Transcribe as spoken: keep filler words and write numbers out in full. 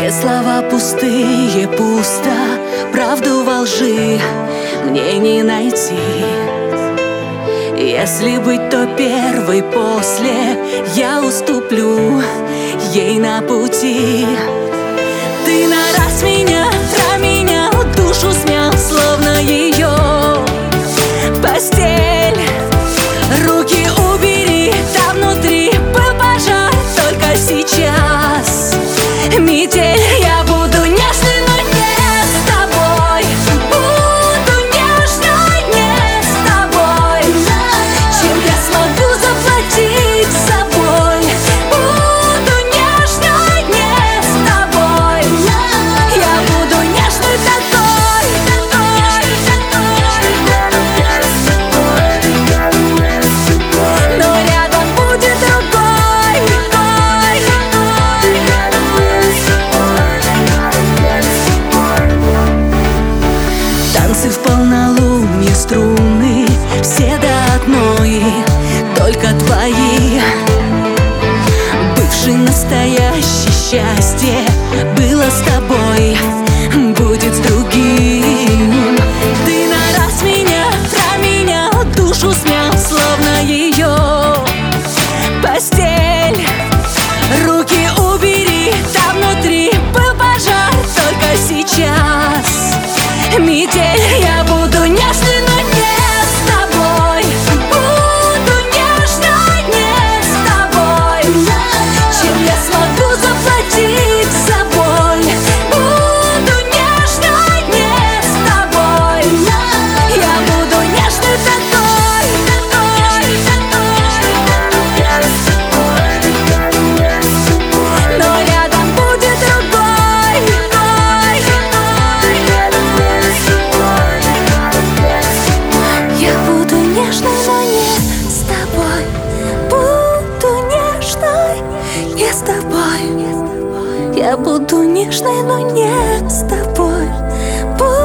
Все слова пустые, пусто, правду во лжи мне не найти. Если быть, то первой, после я уступлю ей на пути. Ты на раз меня променял, душу смял, словно ее постель. Руки убери, там внутри был пожар, только сейчас метель. Я буду нежной, но не с тобой. Буду нежной, не с тобой. Чем я смогу заплатить собой? Буду нежной, не с тобой. Я буду нежной такой, но рядом будет другой. Танцы в полнолуние, струны все до одной, только твои. Бывший, настоящий, счастье было с тобой, будет с другим. Ты на раз меня променял, душу смял, словно ее постель. Руки убери, там внутри был пожар, только сейчас метель. Я буду нежной, но не с тобой. Буду нежной, не с тобой. Чем я смогу заплатить собой? Буду нежной, не с тобой. Я буду нежной такой, но рядом будет другой. Я буду нежной, но не с тобой. Буду нежной, не с тобой. Я буду нежной, но не с тобой. Буду